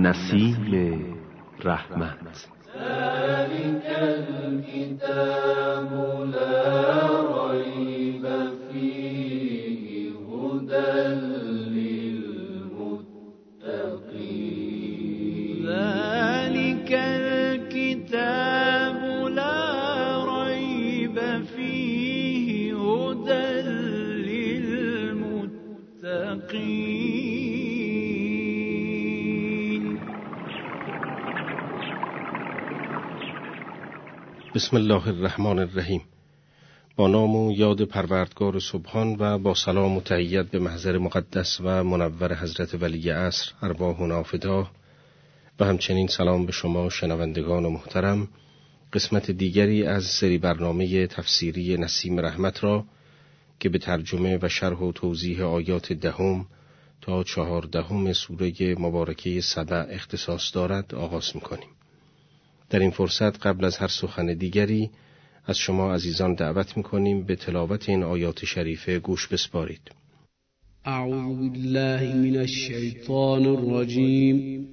نسیم رحمت. ذلك الكتاب لا ريب فيه هدى للمتقين. ذلك الكتاب لا ريب فيه هدى للمتقين. بسم الله الرحمن الرحیم. با نام و یاد پروردگار سبحان و با سلام و تحیت به محضر مقدس و منور حضرت ولی عصر ارواحنا فداه و همچنین سلام به شما شنوندگان محترم. قسمت دیگری از سری برنامه تفسیری نسیم رحمت را که به ترجمه و شرح و توضیح آیات 10 تا 14 سوره مبارکه سبع اختصاص دارد آغاز می‌کنیم. در این فرصت قبل از هر سخن دیگری از شما عزیزان دعوت می‌کنیم به تلاوت این آیات شریفه گوش بسپارید. اعوذ بالله من الشیطان الرجیم.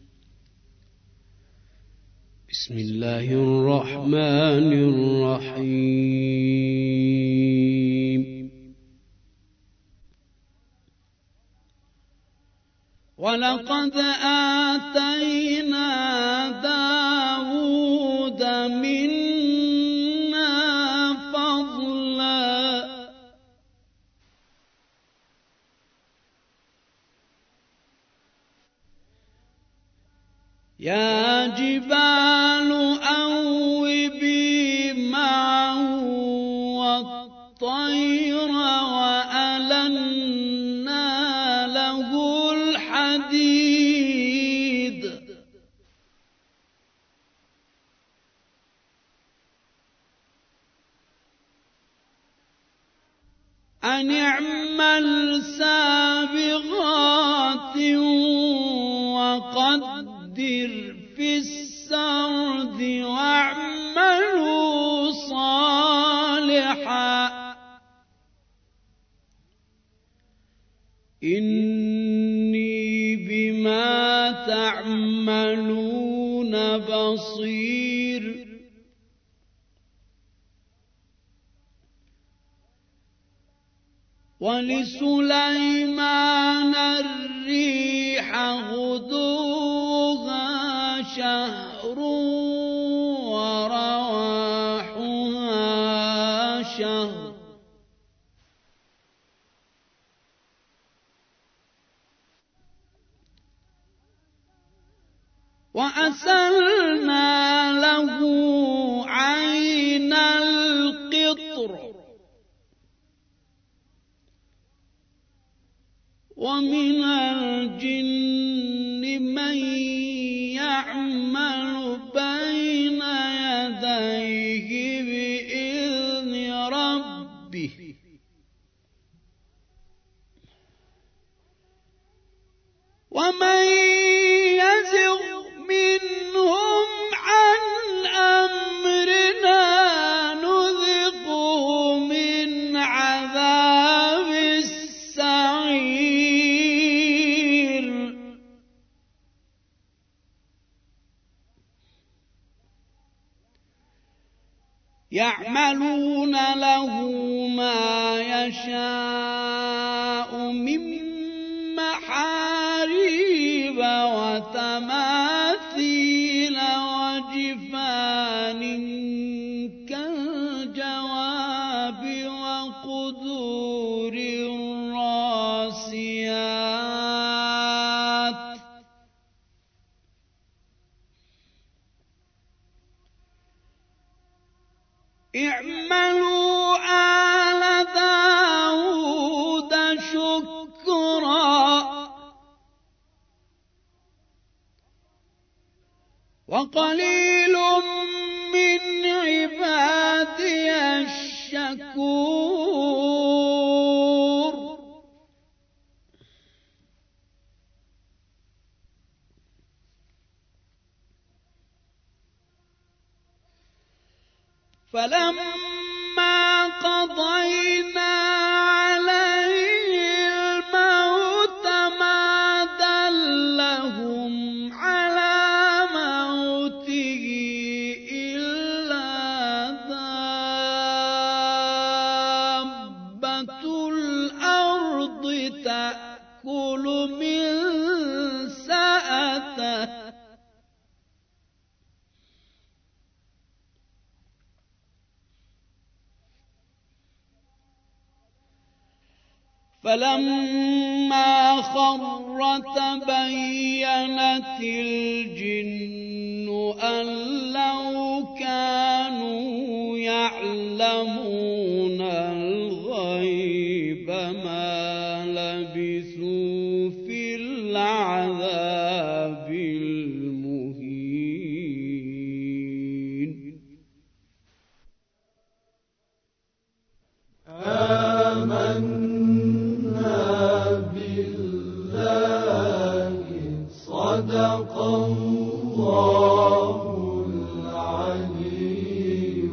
بسم الله الرحمن الرحیم. ولقد آتینا داود منا فضلا یا جبال أوبي معه والطير وألنا له الحديد أن اعمل سابغات وقدر في السرد واعملوا صالحا إني بما تعملون بصير. ولسليمان الريح غدوها شهر ورواحها شهر وأسلنا له عين القطر ومن الجن من يعمل بين يديه بإذن ربه ومن يزغ منهم عن أمرنا نذقه من عذاب السعير. يعملون له ما يشاء من محاريب وتماثيل وجفان كالجواب وقدور الراسيات اعملوا آل داود شكرا وقليل من عبادي الشكور. فلما قضينا عليه الموت ما دلهم فلما خر تبينت الجن أن لو كانوا يعلمون الغيب ما لبثوا في العذاب المهين. صدق الله العلي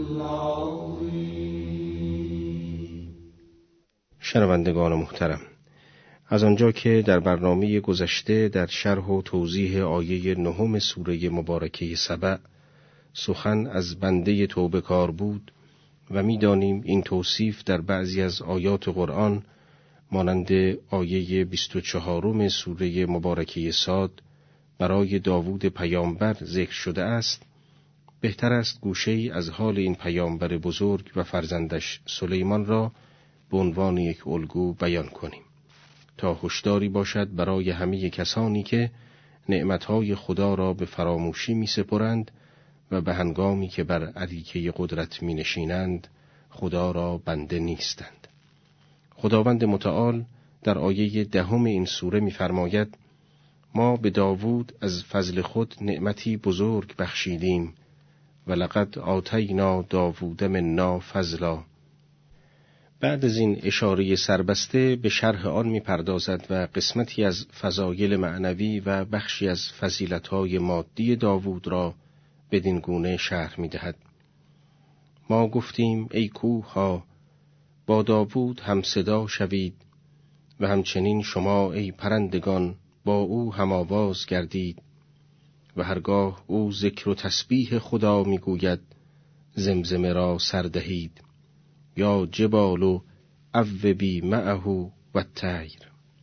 العظيم. شنوندگان محترم، از آنجا که در برنامه گذشته در شرح و توضیح آیه 9 سوره مبارکه سبع سخن از بنده توبه کار بود و می‌دانیم این توصیف در بعضی از آیات قرآن مانند آیه 24 سوره مبارکه صاد برای داوود پیامبر ذکر شده است، بهتر است گوشه‌ای از حال این پیامبر بزرگ و فرزندش سلیمان را به عنوان یک الگو بیان کنیم تا هشداری باشد برای همه کسانی که نعمتهای خدا را به فراموشی می سپرند و به هنگامی که بر اریکه قدرت می نشینند خدا را بنده نیستند. خداوند متعال در آیه 10 این سوره می فرماید: ما به داوود از فضل خود نعمتی بزرگ بخشیدیم و لقد آتینا داوود منا فضلا. بعد از این اشاره سربسته به شرح آن می پردازد و قسمتی از فضایل معنوی و بخشی از فضیلت‌های مادی داوود را بدین گونه شرح می دهد: ما گفتیم ای کوه ها با داوود هم صدا شوید و همچنین شما ای پرندگان با او هم آواز گردید و هرگاه او ذکر و تسبیح خدا می گوید زمزمه را سردهید یا جبال اوبی معه و الطیر.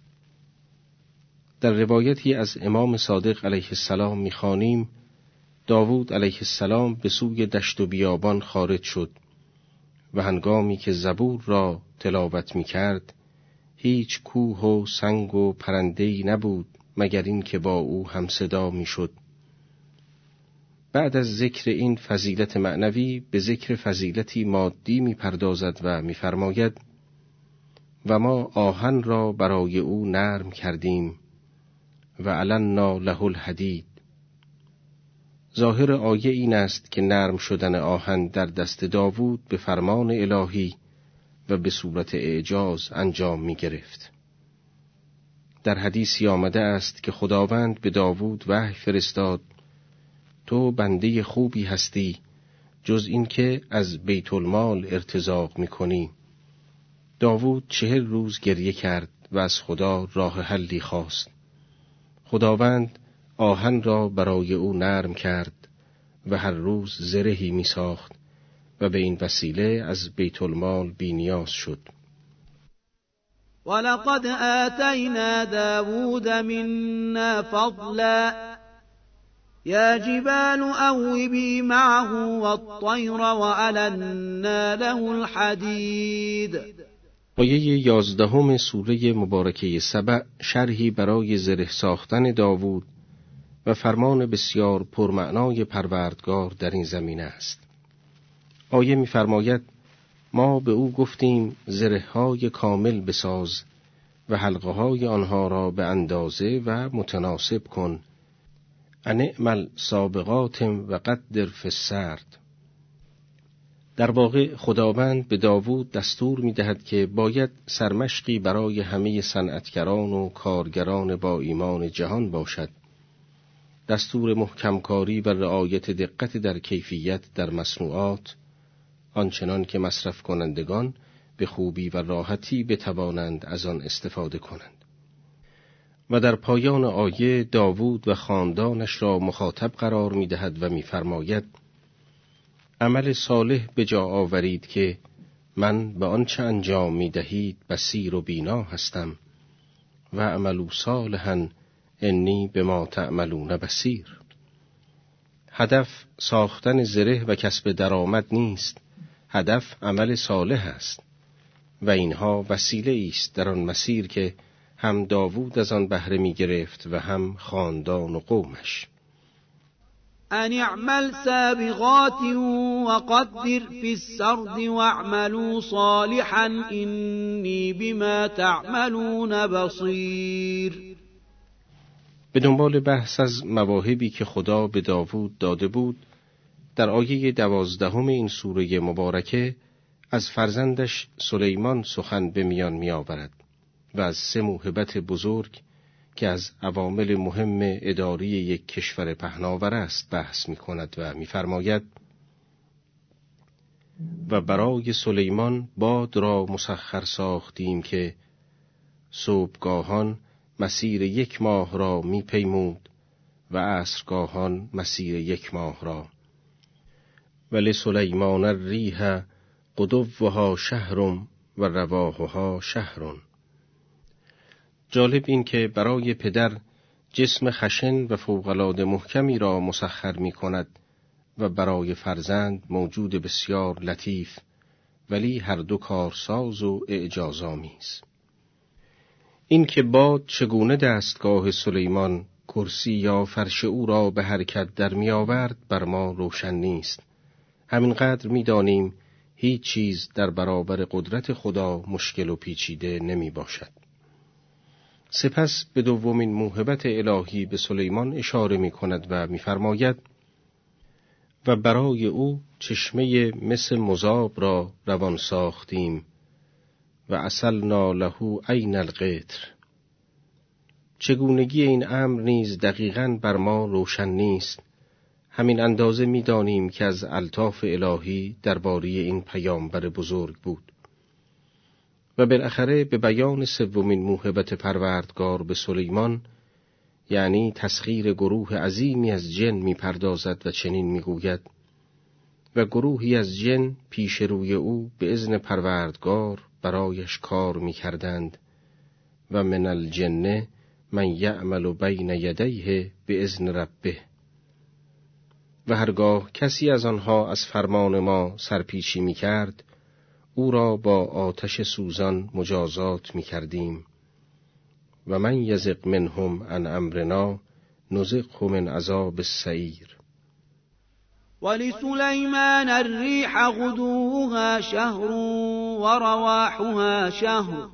در روایتی از امام صادق علیه السلام می خوانیم داوود علیه السلام به سوی دشت و بیابان خارج شد و هنگامی که زبور را تلاوت می کرد هیچ کوه و سنگ و پرنده‌ای نبود مگر این که با او هم صدا می شد. بعد از ذکر این فضیلت معنوی به ذکر فضیلتی مادی می پردازد و می فرماید و ما آهن را برای او نرم کردیم و علنا له الحدید. ظاهر آیه این است که نرم شدن آهن در دست داوود به فرمان الهی و به صورت اعجاز انجام می گرفت. در حدیثی آمده است که خداوند به داوود وحی فرستاد تو بنده خوبی هستی جز این که از بیت المال ارتزاق می کنی. داوود 40 روز گریه کرد و از خدا راه حلی خواست. خداوند آهن را برای او نرم کرد و هر روز زرهی می ساخت و به این وسیله از بیت المال بینیاز شد. ولقد آتینا داود منا فضلا یا جبال اوبی معه والطیر وعلنا له الحدید. آیه 11 سوره مبارکه سبع شرحی برای زره ساختن داوود و فرمان بسیار پرمعنای پروردگار در این زمینه است. آیه می‌فرماید ما به او گفتیم زره‌های کامل بساز و حلقه‌های آنها را به اندازه و متناسب کن. انعمل سابغات و قدر فی السرد. در واقع خداوند به داوود دستور می‌دهد که باید سرمشقی برای همه صنعتگران و کارگران با ایمان جهان باشد. دستور محکمکاری و رعایت دقت در کیفیت در مصنوعات، آنچنان که مصرف کنندگان به خوبی و راحتی بتوانند از آن استفاده کنند. و در پایان آیه داوود و خاندانش را مخاطب قرار می‌دهد و می‌فرماید عمل صالح به جا آورید که من به آنچه انجام می‌دهید بصیر و بینا هستم و اعملوا صالحا انی بما تعملون بصیر. هدف ساختن زره و کسب درآمد نیست، هدف عمل صالح است و اینها وسیله است در آن مسیر که هم داوود از آن بهره می گرفت و هم خاندان و قومش. ان اعمل سابغات وقدر في السرد واعملوا صالحا إني بما تعملون بصیر. به دنبال بحث از مواهبی که خدا به داوود داده بود، در آیه 12 این سوره مبارکه از فرزندش سلیمان سخن به میان می آورد و از 3 موهبت بزرگ که از عوامل مهم اداری یک کشور پهناور است بحث می کند و می فرماید: و برای سلیمان باد را مسخر ساختیم که صبحگاهان مسیر 1 ماه را می پیمود و عصرگاهان مسیر 1 ماه را. ولسلیمان الریح غدوها شهر و رواحها شهر. جالب این که برای پدر جسم خشن و فوق‌العاده محکمی را مسخر می کند و برای فرزند موجود بسیار لطیف ولی هر دو کارساز و اعجازآمیز. این که باد چگونه دستگاه سلیمان کرسی یا فرش او را به حرکت در می آورد بر ما روشن نیست. همینقدر می دانیم هیچ چیز در برابر قدرت خدا مشکل و پیچیده نمی باشد. سپس به دومین موهبت الهی به سلیمان اشاره می کند و می فرماید: و برای او چشمه مس مذاب را روان ساختیم و عسلنا له عین القطر. چگونگی این امر نیز دقیقاً بر ما روشن نیست. همین اندازه می دانیم که از الطاف الهی درباره این پیامبر بزرگ بود. و بالاخره به بیان 3 موهبت پروردگار به سلیمان، یعنی تسخیر گروه عظیمی از جن می پردازد و چنین می گوید: و گروهی از جن پیش روی او به اذن پروردگار برایش کار می کردند و من الجن من یعمل بین یدیه به اذن ربه. و هرگاه کسی از آنها از فرمان ما سرپیچی می کرد، او را با آتش سوزان مجازات می کردیم. و من یزغ منهم عن امرنا نذقه من عذاب السعیر. ولسلیمان الریح غدوها شهر ورواحها شهر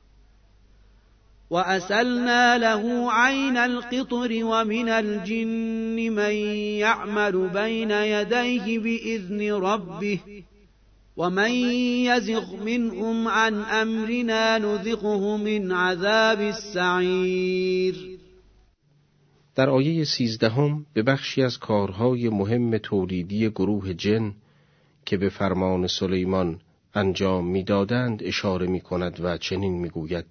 وأسلنا له عين القطر ومن الجن من يعمل بين يديه بإذن ربه ومن يزغ منهم عن أمرنا نذقه من عذاب السعیر. در آیه 13 به بخشی از کارهای مهم تولیدی گروه جن که به فرمان سلیمان انجام می‌دادند اشاره می‌کند و چنین می‌گوید: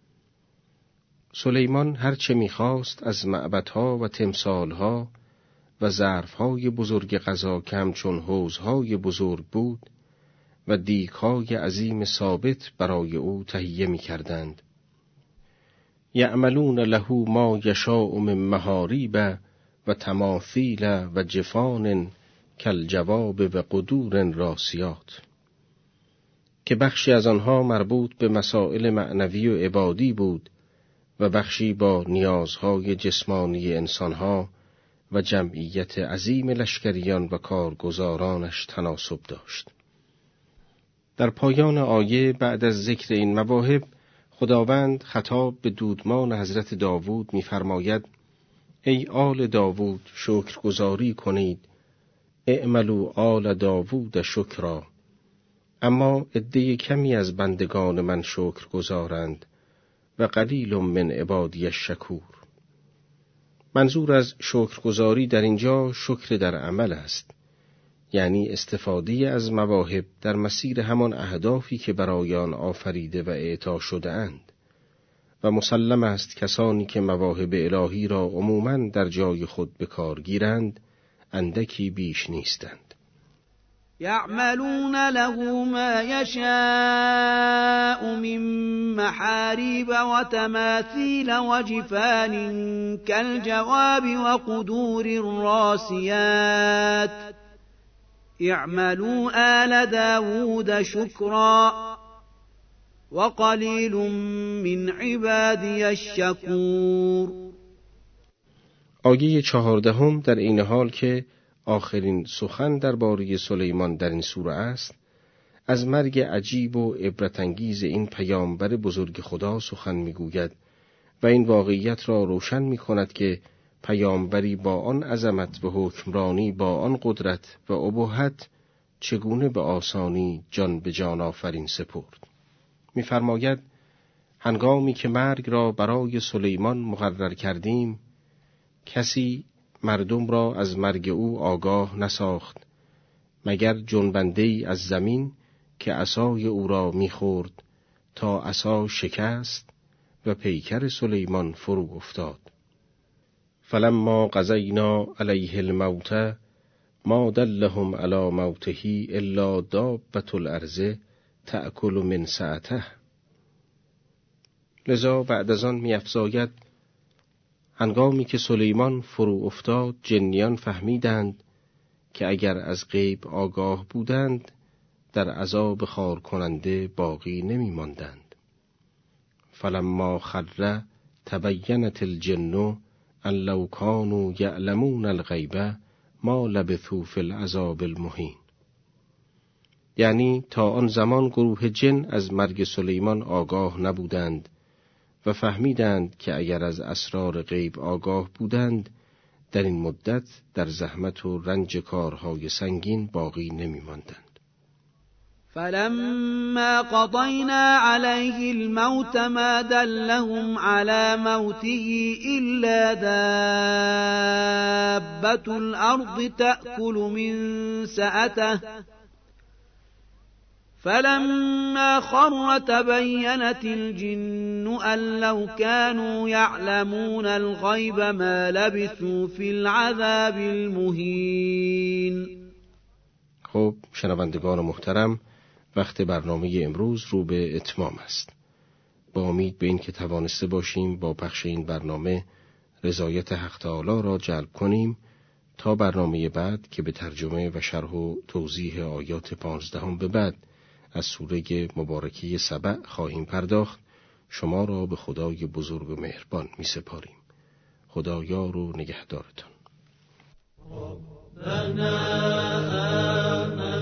سلیمان هرچه می‌خواست از معبدها و تمثالها و ظرفهای بزرگ غذا که همچون حوضهای بزرگ بود و دیگ‌های عظیم ثابت برای او تهیه می‌کردند. یعملون له ما یشاء من محاریب و تماثیل و جفان کالجواب و قدور راسیات، که بخشی از آنها مربوط به مسائل معنوی و عبادی بود و بخشی با نیازهای جسمانی انسانها و جمعیت عظیم لشکریان و کارگزارانش تناسب داشت. در پایان آیه بعد از ذکر این مواهب، خداوند خطاب به دودمان حضرت داوود می‌فرماید: ای آل داوود شکرگزاری کنید، اعملوا آل داوود شکرا. اما عده کمی از بندگان من شکرگزارند و قلیل من عبادی الشکور. منظور از شکرگزاری در اینجا شکر در عمل است، یعنی استفاده از مواهب در مسیر همان اهدافی که برای آن آفریده و اعطا شده اند. و مسلم است کسانی که مواهب الهی را عموماً در جای خود به کار گیرند اندکی بیش نیستند. یعملون له ما یشاء من محاریب و تماثیل و جفان کالجواب و قدور الراسیات اعملوا آل داود شکرا. وقلیل من عبادی الشکور. آیه 14 در این حال که آخرین سخن درباره سلیمان در این سوره است، از مرگ عجیب و عبرتانگیز این پیامبر بزرگ خدا سخن میگوید و این واقعیت را روشن می‌کند که پیامبری با آن عظمت و حکمرانی، با آن قدرت و ابهت چگونه به آسانی جان به جان آفرین سپرد. می‌فرماید هنگامی که مرگ را برای سلیمان مقرر کردیم، کسی مردم را از مرگ او آگاه نساخت مگر جنبنده‌ای از زمین که عصای او را می‌خورد تا عصا شکست و پیکر سلیمان فرو افتاد. فلما قضینا علیه الموت ما دلهم علی موته الا دابة الارض تأکل من سأته. لذا بعد از آن می‌افزاید هنگامی که سلیمان فرو افتاد، جنیان فهمیدند که اگر از غیب آگاه بودند در عذاب خار کننده باقی نمی ماندند. فلما خر تبینت الجن ان لو كانوا یعلمون الغیب ما لبثوا فی العذاب المهین. یعنی تا آن زمان گروه جن از مرگ سلیمان آگاه نبودند و فهمیدند که اگر از اسرار غیب آگاه بودند در این مدت در زحمت و رنج کارهای سنگین باقی نمی ماندند. فلما قضینا علیه الموت ما دلهم علی موته الا دابة الارض تأکل من سأته فلما خر تبینت الجن ان لو كانوا يعلمون الغیب ما لبثوا فی العذاب المهین. خب شنوندگان محترم، وقت برنامه امروز رو به اتمام است. با امید به این که توانسته باشیم با پخش این برنامه رضایت حق تعالی را جلب کنیم تا برنامه بعد که به ترجمه و شرح و توضیح آیات 15 به بعد از سوره مبارکه سبع خواهیم پرداخت، شما را به خدای بزرگ و مهربان می سپاریم. خدا یار و نگهدارتان.